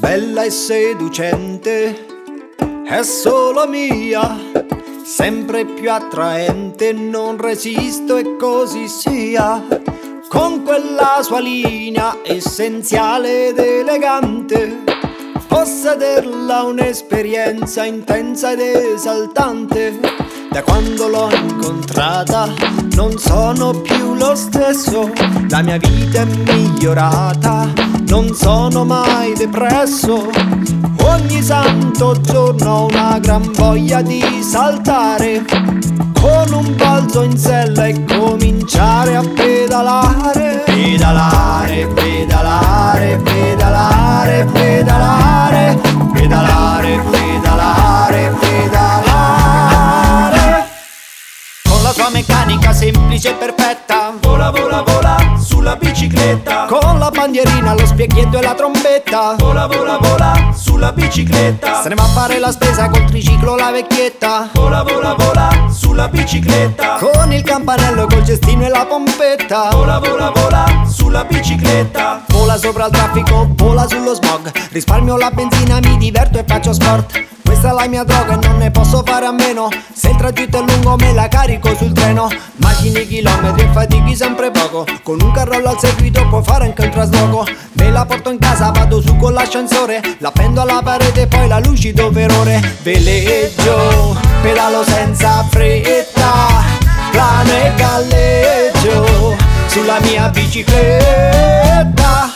bella e seducente, è solo mia, sempre più attraente, non resisto e così sia. Con quella sua linea essenziale ed elegante, possederla un'esperienza intensa ed esaltante. Da quando l'ho incontrata non sono più lo stesso, la mia vita è migliorata, non sono mai depresso. Ogni santo giorno ho una gran voglia di saltare, con un balzo in sella e cominciare a pedalare. Pedalare, pedalare, pedalare, pedalare, pedalare, pedalare, pedalare. Con la sua meccanica semplice e perfetta, vola, vola, vola sulla bicicletta. con la bandierina, lo specchietto e la trombetta, Vola, vola, vola sulla bicicletta. se ne va a fare la spesa col triciclo la vecchietta, Vola, vola, vola sulla bicicletta. con il campanello, col cestino e la pompetta. Vola, vola, vola sulla bicicletta. Vola sopra il traffico, vola sullo smog, risparmio la benzina, mi diverto e faccio sport. Questa è la mia droga e non ne posso fare a meno, se il tragitto è lungo me la carico sul treno. Macini chilometri e fatichi sempre poco, con un carrello al seguito può fare anche un trasloco. Me la porto in casa, vado su con l'ascensore, la appendo alla parete e poi la lucido per ore. Veleggio, pedalo senza fretta, plano e galleggio sulla mia bicicletta.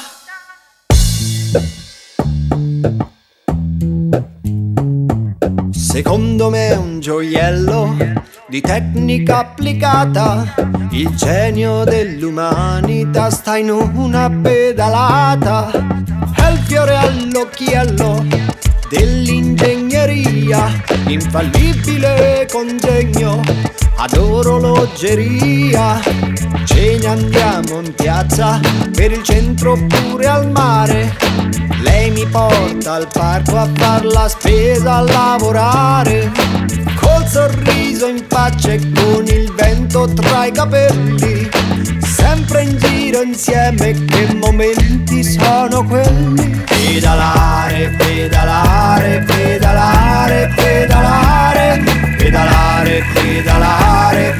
Secondo me è un gioiello di tecnica applicata, il genio dell'umanità sta in una pedalata. È il fiore all'occhiello dell'ingegneria, infallibile congegno ad orologeria. Ce ne andiamo in piazza, per il centro oppure al mare, lei mi porta al parco a far la spesa, a lavorare, col sorriso in faccia e con il vento tra i capelli, sempre in giro insieme, che momenti sono quelli. Pedalare, pedalare, pedalare, pedalare, pedalare, pedalare,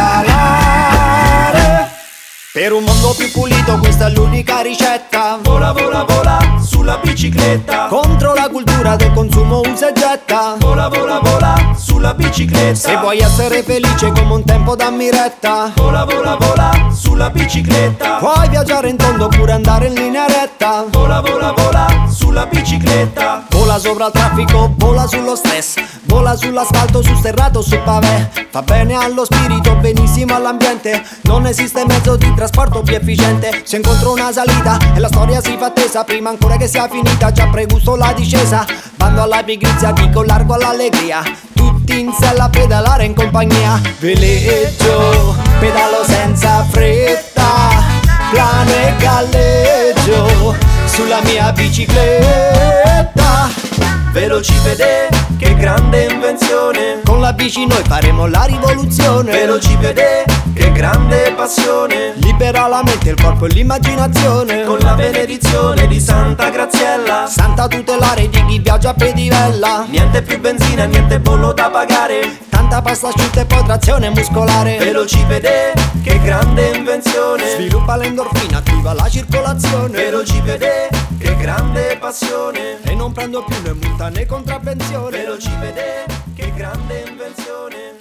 pedalare. Per un mondo più pulito questa è l'unica ricetta. Vola, vola, vola sulla bicicletta. Contro la cultura del consumo usa e getta. Vola, vola, vola sulla bicicletta. Se vuoi essere felice come un tempo dammi retta. Vola, vola, vola sulla bicicletta. Puoi viaggiare in tondo oppure andare in linea retta. Vola, vola, vola sulla bicicletta. Vola sopra il traffico, vola sullo stress, vola sull'asfalto, su sterrato, su pavè. Fa bene allo spirito, benissimo all'ambiente, non esiste mezzo di trasporto più efficiente. Se incontro una salita e la storia si fa attesa, prima ancora che sia finita già pregusto la discesa. Bando alla pigrizia, dico largo all'allegria, tutti in sella a pedalare in compagnia. Veleggio, pedalo senza fretta, plano e galleggio sulla mia bicicletta. Velocipede, che grande invenzione. Con la bici noi faremo la rivoluzione. Velocipede, che grande passione. Libera la mente, il corpo e l'immaginazione. Con la benedizione di Santa Graziella, santa tutelare di chi viaggia a pedivella. niente più benzina, niente bollo da pagare. Tanta pasta asciutta e poi trazione muscolare. Velocipede, che grande invenzione. Sviluppa l'endorfina, attiva la circolazione. Velocipede, che grande passione. E non prendo più né multa né contravvenzione. Velocipede, che grande invenzione.